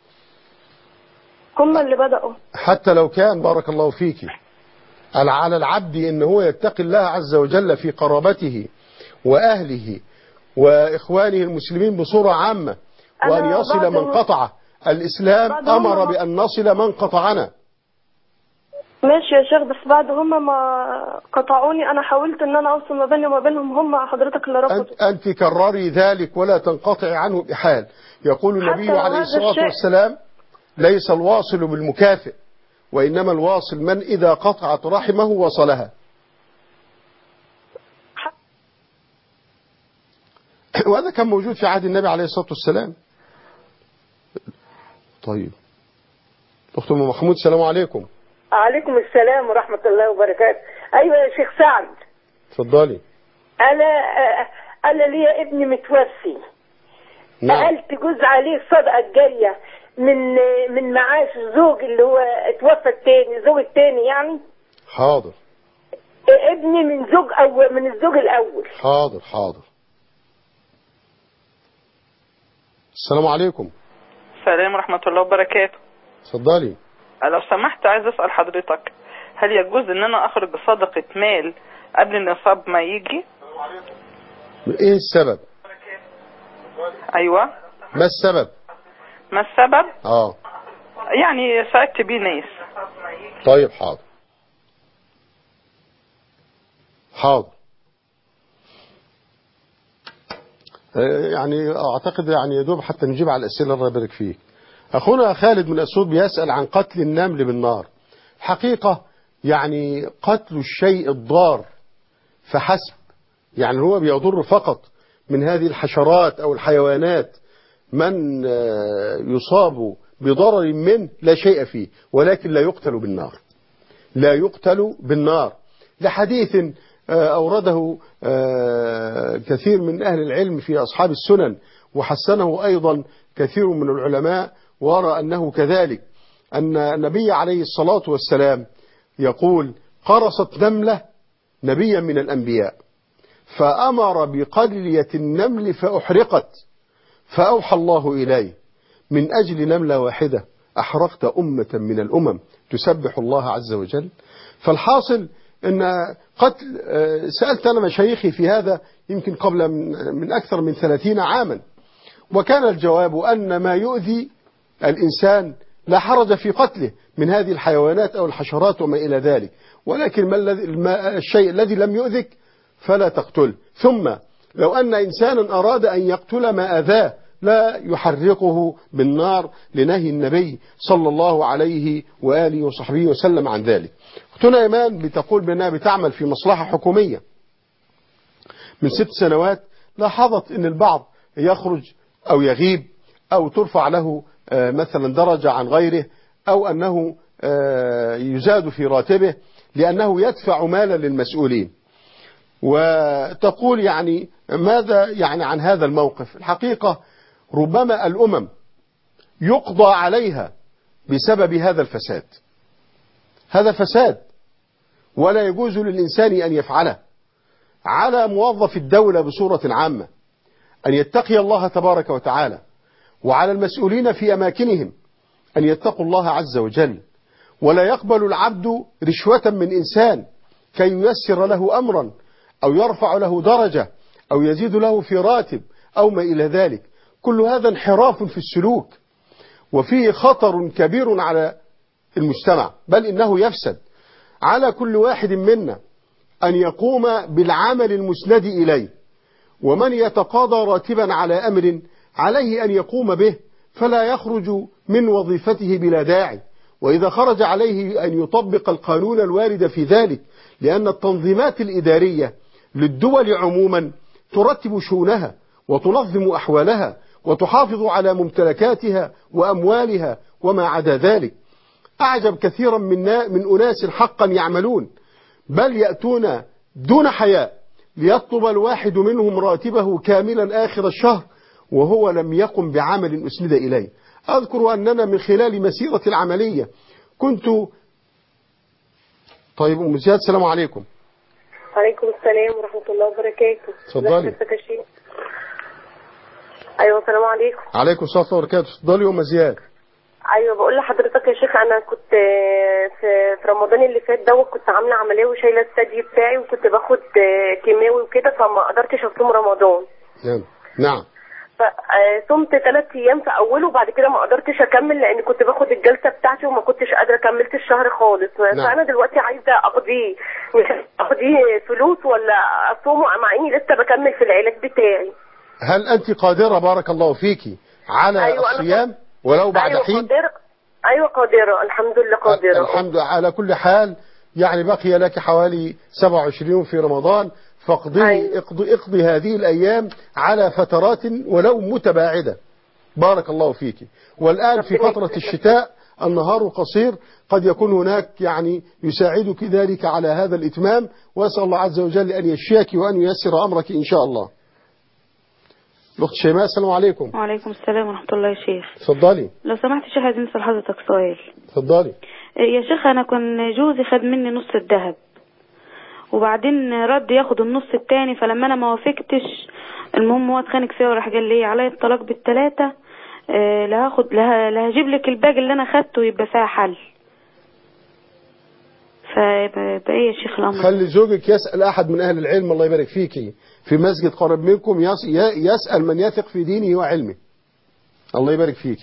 هم اللي بدأوا. حتى لو كان بارك الله فيكي على العبد ان هو يتقي الله عز وجل في قرابته واهله واخوانه المسلمين بصورة عامة، وان يصل من قطع. الاسلام امر بان نصل من قطعنا. ماشي يا شيخ، بس بعد هم ما قطعوني انا حاولت ان انا اوصل ما بيني وما بينهم، هم حضرتك اللي رفضوا. أنت, انت كرري ذلك ولا تنقطعي عنه بحال. يقول النبي عليه الصلاة والسلام: ليس الواصل بالمكافئ، وإنما الواصل من إذا قطعت رحمه وصلها. وهذا كان موجود في عهد النبي عليه الصلاة والسلام. طيب أخت أم محمود، السلام عليكم. عليكم السلام ورحمة الله وبركاته. أيوة يا شيخ سعد. اتفضلي. أنا أنا ليا ابني متوفي. نعم. هل تجوز عليه الصدقة الجارية من من معاش الزوج اللي هو اتوفى التاني، الزوج التاني يعني؟ حاضر. ابني من زوج أول، من الزوج الأول. حاضر حاضر. السلام عليكم. السلام ورحمة الله وبركاته. اتفضلي. لو سمحت عايز أسأل حضرتك، هل يجوز ان انا اخرج صدقة مال قبل النصاب ما يجي؟ ايه السبب؟ ايوه. ما السبب؟ ما السبب؟ اه يعني ساعدت بيه ناس. طيب حاضر حاضر. يعني اعتقد يعني يدوب حتى نجيب على الاسئله. الله يبارك فيك. اخونا خالد من اسيوط بيسأل عن قتل النمل بالنار. حقيقة يعني قتل الشيء الضار فحسب، يعني هو بيضر فقط من هذه الحشرات أو الحيوانات من يصاب بضرر منه لا شيء فيه، ولكن لا يقتل بالنار، لا يقتل بالنار. لحديث أورده كثير من أهل العلم في أصحاب السنن، وحسنه أيضا كثير من العلماء، وارى أنه كذلك، أن النبي عليه الصلاة والسلام يقول: قرصت نملة نبيا من الأنبياء فأمر بقلية النمل فأحرقت، فأوحى الله إليه: من أجل نملة واحدة أحرقت أمة من الأمم تسبح الله عز وجل. فالحاصل أن قتل، سألت أنا مشايخي في هذا يمكن قبل من أكثر من ثلاثين عاما، وكان الجواب أن ما يؤذي الإنسان لا حرج في قتله من هذه الحيوانات أو الحشرات وما إلى ذلك، ولكن ما الشيء الذي لم يؤذك فلا تقتل. ثم لو أن إنسانا أراد أن يقتل ما أذاه لا يحرقه بالنار، لنهي النبي صلى الله عليه وآله وصحبه وسلم عن ذلك. أختنا إيمان بتقول بأنها بتعمل في مصلحة حكومية من ست سنوات. لاحظت أن البعض يخرج أو يغيب أو ترفع له مثلا درجة عن غيره، أو أنه يزاد في راتبه لأنه يدفع مالا للمسؤولين. وتقول يعني ماذا يعني عن هذا الموقف؟ الحقيقة ربما الأمم يقضى عليها بسبب هذا الفساد. هذا فساد ولا يجوز للإنسان أن يفعله. على موظف الدولة بصورة عامة أن يتقي الله تبارك وتعالى، وعلى المسؤولين في أماكنهم أن يتقوا الله عز وجل، ولا يقبل العبد رشوة من إنسان كي ييسر له أمرا أو يرفع له درجة أو يزيد له في راتب أو ما إلى ذلك. كل هذا انحراف في السلوك، وفيه خطر كبير على المجتمع، بل إنه يفسد. على كل واحد منا أن يقوم بالعمل المسند إليه، ومن يتقاضى راتبا على أمر عليه أن يقوم به، فلا يخرج من وظيفته بلا داعي، وإذا خرج عليه أن يطبق القانون الوارد في ذلك، لأن التنظيمات الإدارية للدول عموما ترتب شؤونها وتنظم أحوالها وتحافظ على ممتلكاتها وأموالها وما عدا ذلك. أعجب كثيرا من من أناس حقا يعملون، بل يأتون دون حياء ليطلب الواحد منهم راتبه كاملا آخر الشهر وهو لم يقم بعمل أسند إليه. أذكر أننا من خلال مسيرة العملية كنت. طيب أم زياد، السلام عليكم. وعليكم السلام ورحمة الله وبركاته. اتفضلي. أيوة السلام عليكم. عليكم السلام ورحمة الله وبركاته. اتفضلي أم زياد. ايوه بقول لحضرتك يا شيخ، انا كنت في في رمضان اللي فات دوت كنت عامله عمليه وشايله الثدي بتاعي، وكنت باخد كيماوي وكده، فما قدرتش اصوم رمضان. نعم. فصمت ثلاث ايام في اوله، وبعد كده ما قدرتش اكمل لان كنت باخد الجلسه بتاعتي وما كنتش قادره كملت الشهر خالص. نعم. فانا دلوقتي عايزه اقضيه اقضيه فلوس ولا اصومه، مع اني لسه بكمل في العلاج بتاعي. هل انت قادره بارك الله فيكي على أيوة الصيام ولو بعد أيوة حين؟ قادرة. أيوة قادرة الحمد لله قادرة. الحمد لله. على كل حال يعني بقي لك حوالي سبعة وعشرين يوم في رمضان، فاقضي أيوة. اقضي, اقضي هذه الأيام على فترات ولو متباعدة. بارك الله فيك. والآن في فترة الشتاء النهار قصير، قد يكون هناك يعني يساعدك ذلك على هذا الإتمام، وأسأل الله عز وجل أن يشفيك وأن ييسر أمرك إن شاء الله. الأخت شيماء، السلام عليكم. وعليكم السلام ورحمة الله يا شيخ. اتفضلي. لو سمحت يا شيخ عايزين نسأل حضرتك سؤال. اتفضلي. يا شيخ أنا كان جوزي خد مني نص الذهب، وبعدين رد ياخد النص التاني، فلما أنا ما وافقتش المهم هو اتخانق فيا وراح قال لي عليا الطلاق بالثلاثة، اه لا هاخد لا هجيب لك الباقي اللي أنا خدته يبقى فيها حل. فبقى يا شيخ الأمر. خلي زوجك يسأل أحد من أهل العلم الله يبارك فيكي في مسجد قريب منكم، يسأل من يثق في دينه وعلمه. الله يبارك فيك.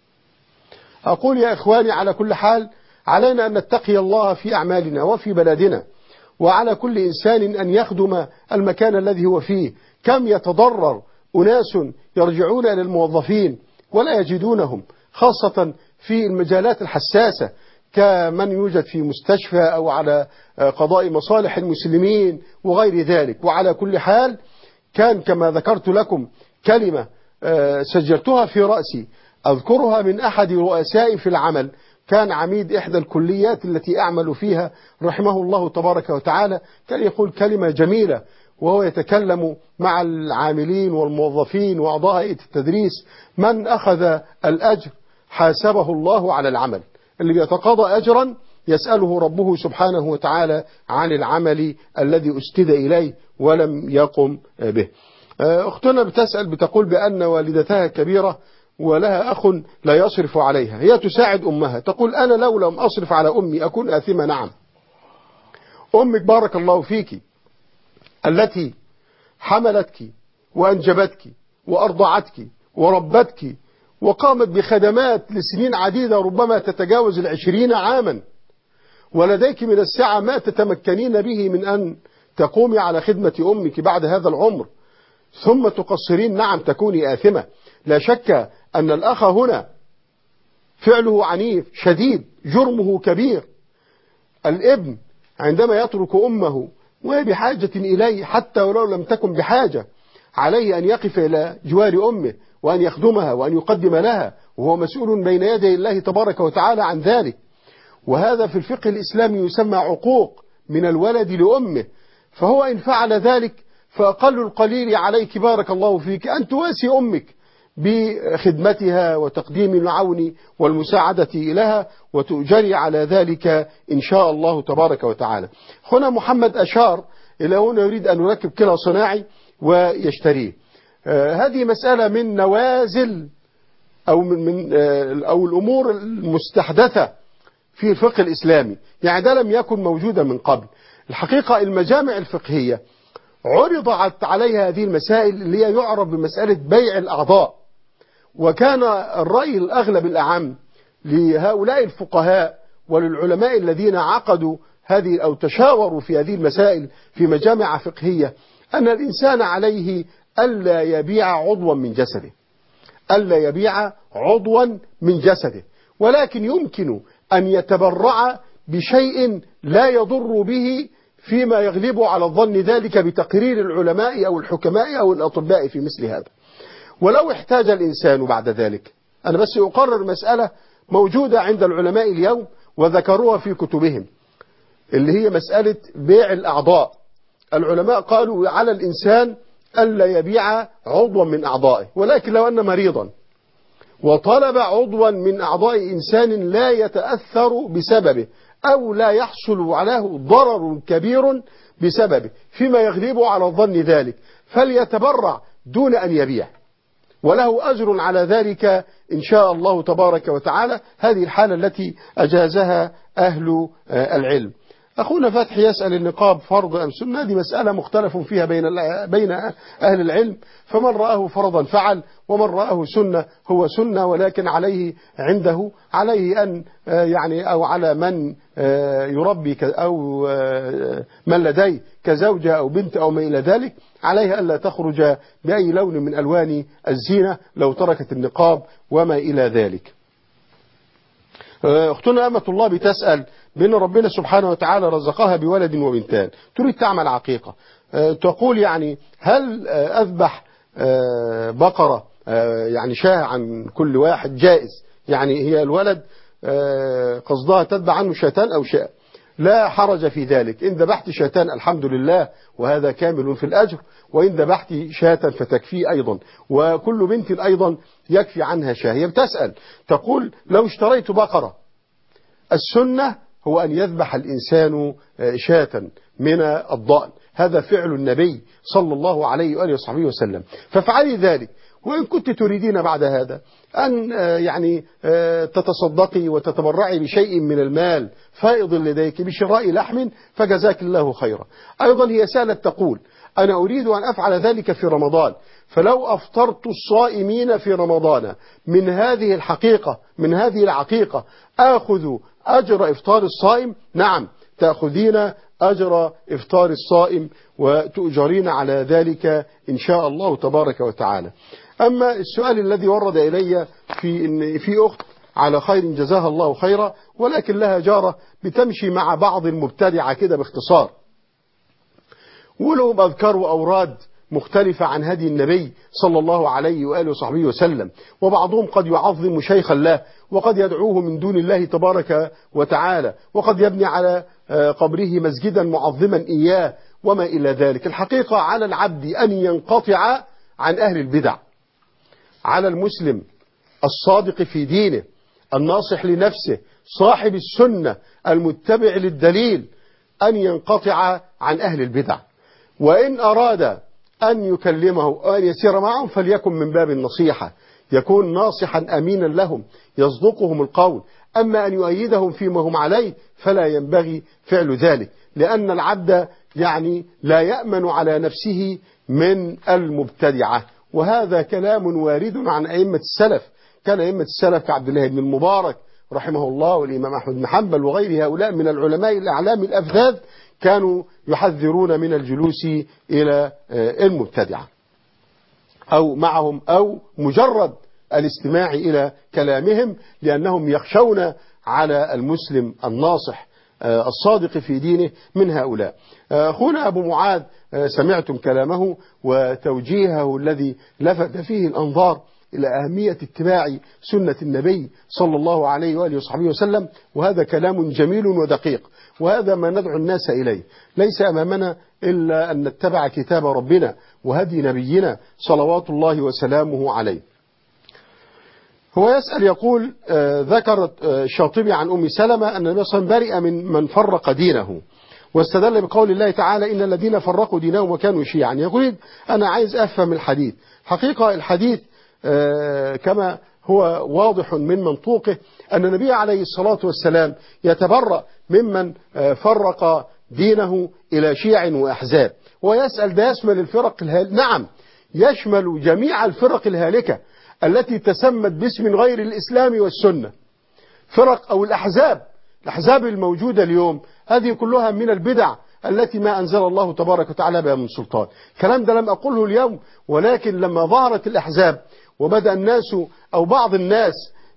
أقول يا إخواني على كل حال علينا أن نتقي الله في أعمالنا وفي بلدنا، وعلى كل إنسان أن يخدم المكان الذي هو فيه. كم يتضرر أناس يرجعون إلى الموظفين ولا يجدونهم، خاصة في المجالات الحساسة كمن يوجد في مستشفى أو على قضاء مصالح المسلمين وغير ذلك. وعلى كل حال كان كما ذكرت لكم كلمة سجلتها في رأسي أذكرها من أحد رؤسائي في العمل، كان عميد إحدى الكليات التي أعمل فيها رحمه الله تبارك وتعالى، كان يقول كلمة جميلة وهو يتكلم مع العاملين والموظفين وأعضاء هيئة التدريس: من أخذ الأجر حاسبه الله على العمل. اللي بيتقاضى أجرا يسأله ربه سبحانه وتعالى عن العمل الذي أسند إليه ولم يقم به. أختنا بتسأل بتقول بأن والدتها كبيرة ولها أخ لا يصرف عليها، هي تساعد أمها، تقول أنا لو لم أصرف على أمي أكون آثمة. نعم، أمك بارك الله فيك التي حملتك وأنجبتك وأرضعتك وربتك وقامت بخدمات لسنين عديدة ربما تتجاوز العشرين عاما، ولديك من السعة ما تتمكنين به من أن تقومي على خدمة أمك بعد هذا العمر، ثم تقصرين. نعم تكوني آثمة. لا شك أن الأخ هنا فعله عنيف شديد، جرمه كبير. الابن عندما يترك أمه وهي بحاجة إليه حتى ولو لم تكن بحاجة، عليه أن يقف إلى جوار أمه وأن يخدمها وأن يقدم لها، وهو مسؤول بين يدي الله تبارك وتعالى عن ذلك. وهذا في الفقه الإسلامي يسمى عقوق من الولد لأمه. فهو إن فعل ذلك فأقل القليل عليك بارك الله فيك أن تواسي أمك بخدمتها وتقديم العون والمساعدة لها، وتؤجري على ذلك إن شاء الله تبارك وتعالى. هنا محمد أشار إلى هنا يريد أن يركب كلى صناعي ويشتريه. هذه مسألة من نوازل أو من, من أو الأمور المستحدثة في الفقه الإسلامي، يعني ده لم يكن موجودا من قبل. الحقيقة المجامع الفقهية عرضت عليها هذه المسائل اللي هي يعرف بمسألة بيع الأعضاء، وكان الرأي الأغلب الأعم لهؤلاء الفقهاء وللعلماء الذين عقدوا هذه أو تشاوروا في هذه المسائل في مجامع فقهية أن الإنسان عليه ألا يبيع عضوا من جسده، ألا يبيع عضوا من جسده، ولكن يمكن أن يتبرع بشيء لا يضر به فيما يغلب على الظن ذلك بتقرير العلماء أو الحكماء أو الأطباء في مثل هذا. ولو احتاج الإنسان بعد ذلك، أنا بس أقرر مسألة موجودة عند العلماء اليوم وذكروها في كتبهم، اللي هي مسألة بيع الأعضاء. العلماء قالوا على الإنسان ألا يبيع عضوا من أعضائه، ولكن لو أن مريضا وطلب عضوا من أعضاء إنسان لا يتأثر بسببه أو لا يحصل عليه ضرر كبير بسببه فيما يغلب على الظن ذلك، فليتبرع دون أن يبيع، وله أجر على ذلك إن شاء الله تبارك وتعالى. هذه الحالة التي أجازها أهل العلم. أخونا فتحي يسأل النقاب فرض أم سنة، هذه مسألة مختلف فيها بين بين أهل العلم، فمن رآه فرضا فعل ومن رآه سنة هو سنة، ولكن عليه عنده عليه أن يعني أو على من يربي أو من لديه كزوجة أو بنت أو ما إلى ذلك، عليها ألا تخرج بأي لون من ألوان الزينة لو تركت النقاب وما إلى ذلك. أختنا أمة الله بتسأل بأن ربنا سبحانه وتعالى رزقها بولد وبنتان، تريد تعمل عقيقة، تقول يعني هل أذبح بقرة يعني شاة عن كل واحد جائز؟ يعني هي الولد قصدها تتبع عنه شاتان أو شاء، لا حرج في ذلك. إن ذبحت شاتان الحمد لله وهذا كامل في الأجر، وإن ذبحت شاة فتكفي أيضا، وكل بنت أيضا يكفي عنها شاة. هي بتسأل تقول لو اشتريت بقرة، السنة هو أن يذبح الإنسان شاة من الضأن، هذا فعل النبي صلى الله عليه وآله وصحبه وسلم، فافعلي ذلك. وإن كنت تريدين بعد هذا أن يعني تتصدقي وتتبرعي بشيء من المال فائض لديك بشراء لحم فجزاك الله خيرا. أيضا هي سألت تقول أنا أريد أن أفعل ذلك في رمضان، فلو أفطرت الصائمين في رمضان من هذه الحقيقة من هذه العقيقة آخذ أجر إفطار الصائم؟ نعم، تأخذين أجر إفطار الصائم وتؤجرين على ذلك إن شاء الله تبارك وتعالى. أما السؤال الذي ورد إلي في إن في أخت على خير جزاها الله خيرا، ولكن لها جارة بتمشي مع بعض المبتدعة كده باختصار، ولهم أذكار وأوراد مختلفة عن هدي النبي صلى الله عليه وآله وصحبه وسلم، وبعضهم قد يعظم شيخا له وقد يدعوه من دون الله تبارك وتعالى، وقد يبني على قبره مسجدا معظما إياه وما إلى ذلك. الحقيقة على العبد أن ينقطع عن أهل البدع، على المسلم الصادق في دينه الناصح لنفسه صاحب السنة المتبع للدليل أن ينقطع عن أهل البدع، وإن أراد أن يكلمه أو أن يسير معهم فليكن من باب النصيحة، يكون ناصحا أمينا لهم يصدقهم القول. أما أن يؤيدهم فيما هم عليه فلا ينبغي فعل ذلك، لأن العبد يعني لا يأمن على نفسه من المبتدعة. وهذا كلام وارد عن أئمة السلف، كان أئمة السلف كعبد الله بن المبارك رحمه الله والإمام أحمد بن حنبل وغير هؤلاء من العلماء الأعلام الأفذاذ كانوا يحذرون من الجلوس إلى المبتدعة أو معهم أو مجرد الاستماع إلى كلامهم، لأنهم يخشون على المسلم الناصح الصادق في دينه من هؤلاء. أخونا أبو معاذ سمعتم كلامه وتوجيهه الذي لفت فيه الأنظار إلى أهمية اتباع سنة النبي صلى الله عليه وآله وصحبه وسلم، وهذا كلام جميل ودقيق، وهذا ما ندعو الناس إليه. ليس أمامنا إلا أن نتبع كتاب ربنا وهدي نبينا صلوات الله وسلامه عليه. هو يسأل يقول ذكرت الشاطبي عن أم سلمة أن النبي صلى الله عليه وسلم برئ من من فرق دينه، واستدل بقول الله تعالى إن الذين فرقوا دينهم وكانوا شيعا. يقول أنا عايز أفهم الحديث. حقيقة الحديث كما هو واضح من منطوقه أن النبي عليه الصلاة والسلام يتبرأ ممن فرق دينه إلى شيع وأحزاب، ويسأل ده يشمل الفرق الهالكة؟ نعم، يشمل جميع الفرق الهالكة التي تسمت باسم غير الإسلام والسنة. فرق أو الأحزاب الأحزاب الموجودة اليوم هذه كلها من البدع التي ما أنزل الله تبارك وتعالى بها من سلطان. الكلام ده لم أقوله اليوم، ولكن لما ظهرت الأحزاب وبدأ الناس أو بعض الناس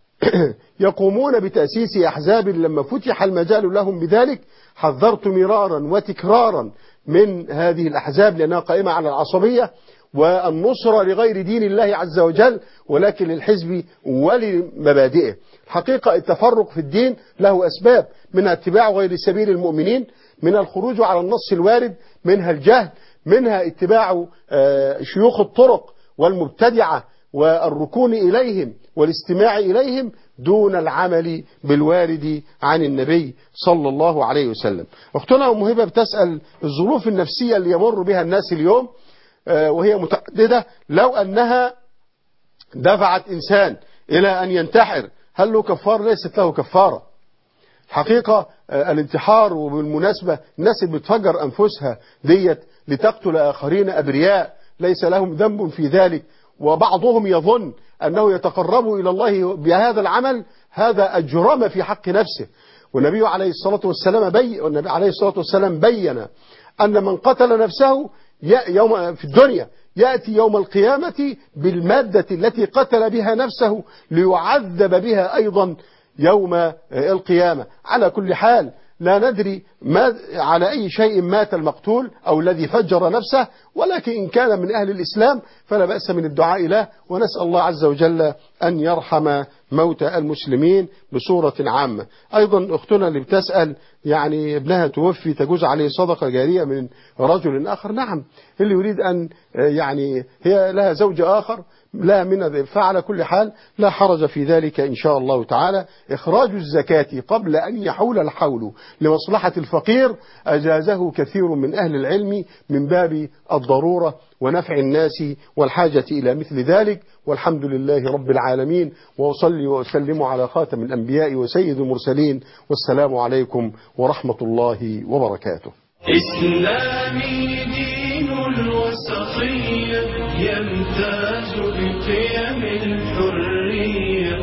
يقومون بتأسيس أحزاب لما فتح المجال لهم بذلك، حذرت مرارا وتكرارا من هذه الأحزاب لأنها قائمة على العصبية والنصرة لغير دين الله عز وجل، ولكن للحزب ولمبادئه. الحقيقة التفرق في الدين له أسباب، منها اتباع غير سبيل المؤمنين، منها الخروج على النص الوارد، منها الجهل، منها اتباع شيوخ الطرق والمبتدعة والركون إليهم والاستماع إليهم دون العمل بالوارد عن النبي صلى الله عليه وسلم. أختنا أم هبة بتسأل الظروف النفسية اللي يمر بها الناس اليوم وهي متعددة، لو أنها دفعت إنسان إلى أن ينتحر هل له كفار؟ ليست له كفارة. حقيقة الانتحار، وبالمناسبة الناس اللي بتفجر أنفسها ديت لتقتل آخرين أبرياء ليس لهم ذنب في ذلك، وبعضهم يظن أنه يتقرب إلى الله بهذا العمل، هذا أجرم في حق نفسه. والنبي عليه الصلاة والسلام بي والنبي عليه الصلاة والسلام بين أن من قتل نفسه يوم في الدنيا يأتي يوم القيامة بالمادة التي قتل بها نفسه ليعذب بها أيضا يوم القيامة. على كل حال لا ندري ما على أي شيء مات المقتول أو الذي فجر نفسه، ولكن إن كان من أهل الإسلام فلا بأس من الدعاء له، ونسأل الله عز وجل أن يرحم موتى المسلمين بصورة عامة. أيضا أختنا اللي بتسأل يعني ابنها توفي تجوز عليه صدقة جارية من رجل آخر، نعم، اللي يريد أن يعني هي لها زوج آخر لا من ذلك، فعلى كل حال لا حرج في ذلك إن شاء الله تعالى. إخراج الزكاة قبل أن يحول الحول لمصلحة الفقير أجازه كثير من أهل العلم من باب الضرورة ونفع الناس والحاجة إلى مثل ذلك، والحمد لله رب العالمين، وأصلي وأسلم على خاتم الأنبياء وسيد المرسلين، والسلام عليكم ورحمة الله وبركاته. إسلامي دين الوسطية يمتاز بقيم الحرية،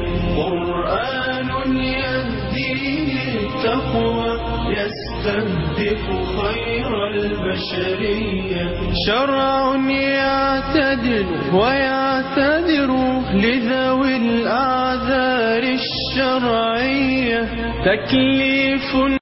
قرآن يهدي للتقوى يستهدف خير البشرية، شرع يعتدل ويعتذر لذوي الأعذار الشرعية، تكليف